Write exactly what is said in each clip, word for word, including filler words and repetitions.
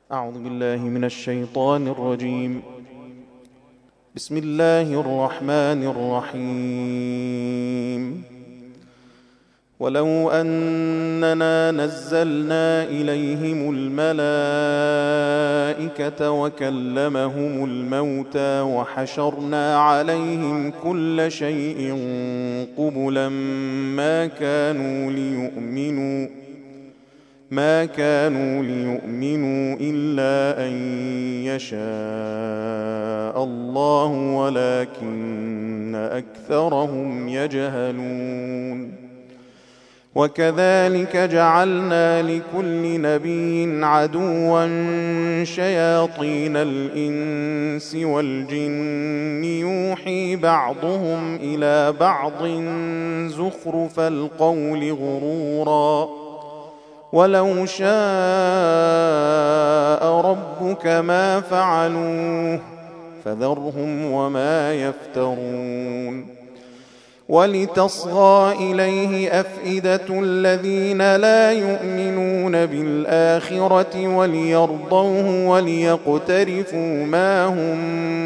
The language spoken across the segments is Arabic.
أعوذ بالله من الشيطان الرجيم. بسم الله الرحمن الرحيم. ولو أننا نزلنا إليهم الملائكة وكلمهم الموتى وحشرنا عليهم كل شيء قبلا ما كانوا ليؤمنوا ما كانوا ليؤمنوا إلا أن يشاء الله ولكن أكثرهم يجهلون. وكذلك جعلنا لكل نبي عدوا شياطين الإنس والجن يوحي بعضهم إلى بعض زخرف القول غرورا ولو شاء ربك ما فعلوه فذرهم وما يفترون. ولتصغى إليه أفئدة الذين لا يؤمنون بالآخرة وليرضوه وليقترفوا ما هم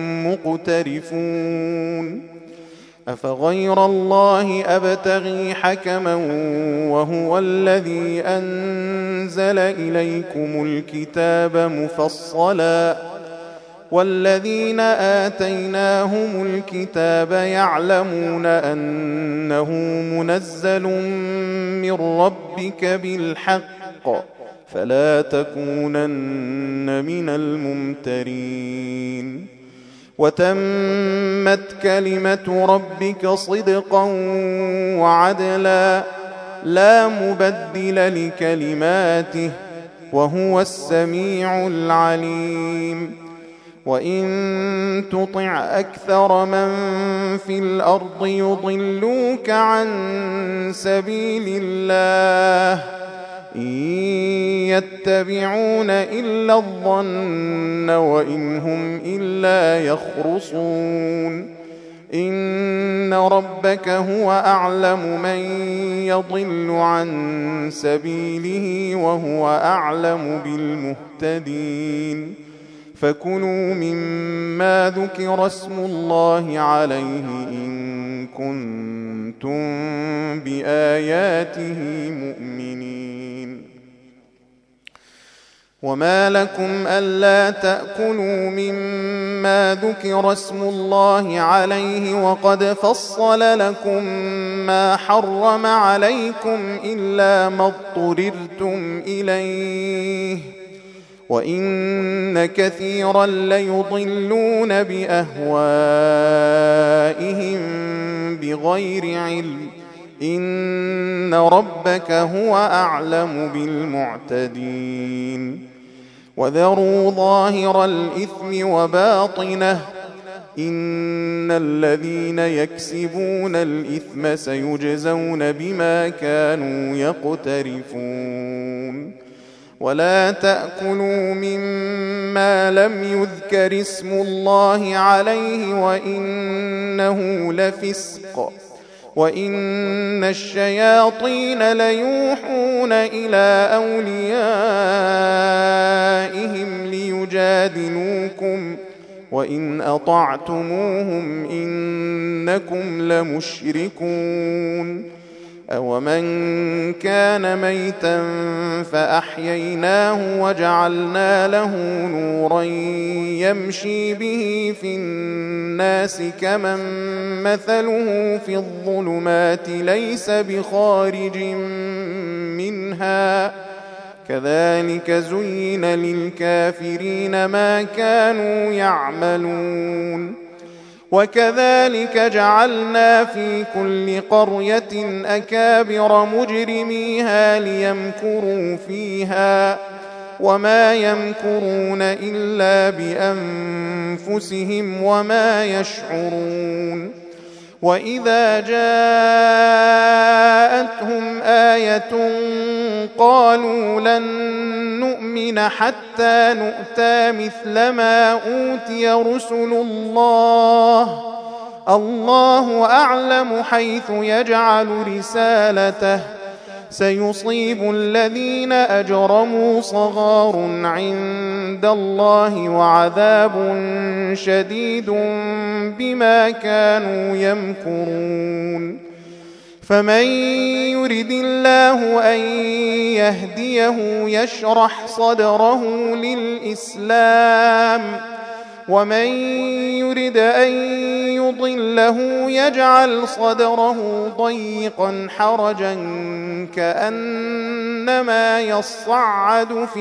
مقترفون. أفغير الله أبتغي حكما وهو الذي أنزل إليكم الكتاب مفصلا والذين آتيناهم الكتاب يعلمون أنه منزل من ربك بالحق فلا تكونن من الممترين. وتمت كلمة ربك صدقا وعدلا لا مبدل لكلماته وهو السميع العليم. وإن تطع أكثر من في الأرض يضلوك عن سبيل الله إن يتبعون إلا الظن وإن هم إلا يخرصون. إن ربك هو أعلم من يضل عن سبيله وهو أعلم بالمهتدين. فكلوا مما ذكر اسم الله عليه إن كنتم بآياته مؤمنين. وما لكم ألا تأكلوا مما ذكر اسم الله عليه وقد فصل لكم ما حرم عليكم إلا ما اضطررتم إليه وإن كثيرا ليضلون بأهوائهم بغير علم إن ربك هو أعلم بالمعتدين. وذروا ظاهر الإثم وباطنه إن الذين يكسبون الإثم سيجزون بما كانوا يقترفون. ولا تأكلوا مما لم يذكر اسم الله عليه وإنه لفسق وإن الشياطين ليوحون إلى أوليائهم ليجادلوكم وإن أطعتموهم إنكم لمشركون. أومن كان ميتا فأحييناه وجعلنا له نورا يمشي به في الناس كمن مثله في الظلمات ليس بخارج منها كذلك زين للكافرين ما كانوا يعملون. وكذلك جعلنا في كل قرية أكابر مجرميها ليمكروا فيها وما يمكرون إلا بأنفسهم وما يشعرون. وإذا جاءتهم آية قالوا لن نؤمن حتى نؤتى مثل ما أوتي رسل الله الله أعلم حيث يجعل رسالته سيصيب الذين أجرموا صغار عند الله وعذاب شديد بما كانوا يمكرون فمن يرد الله أن يهديه يشرح صدره للإسلام ومن يرد أن يضله يجعل صدره ضيقا حرجا كأنما يصعد في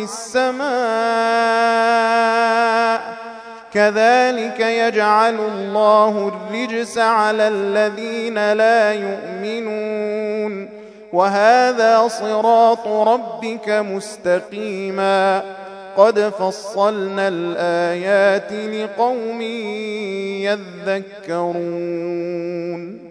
السماء كذلك يجعل الله الرجس على الذين لا يؤمنون وهذا صراط ربك مستقيما قد فصلنا الآيات لقوم يذكرون